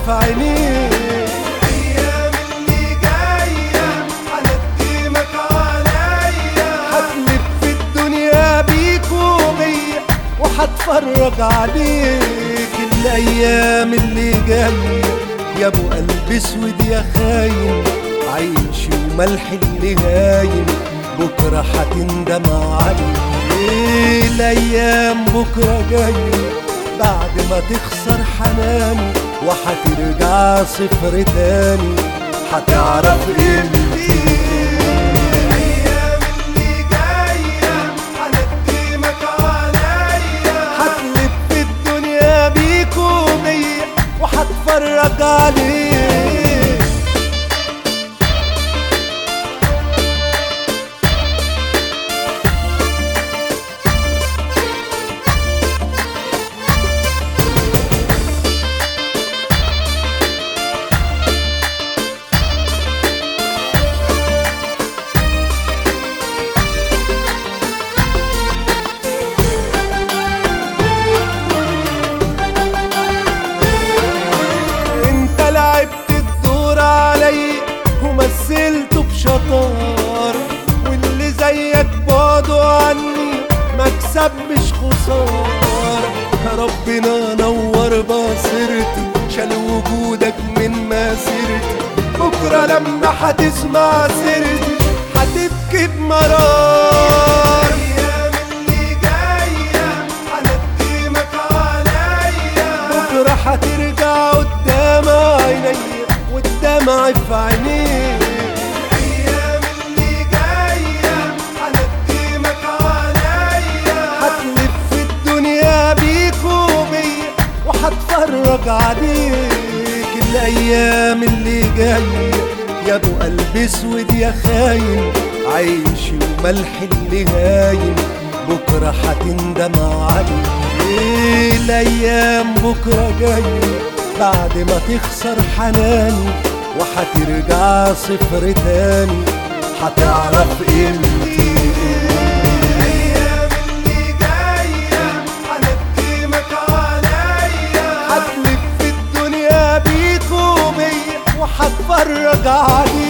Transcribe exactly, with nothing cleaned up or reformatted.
في عينيك. الأيام اللي جاية هندمك عليا، هتلف في الدنيا بيك وبيا وهتفرج عليك. الايام اللي جايه يا ابو قلب اسود يا خاين، عيش وملح اللي هاين بكره هتندم عليك. الايام بكره جايه بعد ما تخسر حناني وهترجع صفر تاني، هتعرف قيمتي. الأيام اللي جاية هندمك عليا، هتلف في الدنيا بيك وبيا وهتفرج عليك. انت لعبت الدور علي ومثلته بشطار، واللي زيك بعده عني مكسب مش خسارة. ربنا نور بصيرتي شال وجودك من مسيرتي، بكرة لما هتسمع سيرتي هتبكي بمرار. الأيام اللي جاية هندمك عليا، بكرة هترجع قدام عيني والدمع في عينيك. الأيام اللي جاية هندمك عليا، هتلف في الدنيا بيك وبيا وهتفرج عليك. الايام اللي جايه يا ابو قلب اسود يا خاين، عيش وملح اللي هاين بكره هتندم عليك. الايام بكره جايه بعد ما تخسر حناني وهترجع صفر تاني، هتعرف قيمتي. الأيام اللي جاية هندمك عليا، هتلف في الدنيا بيك وبيا وهتفرج عليك.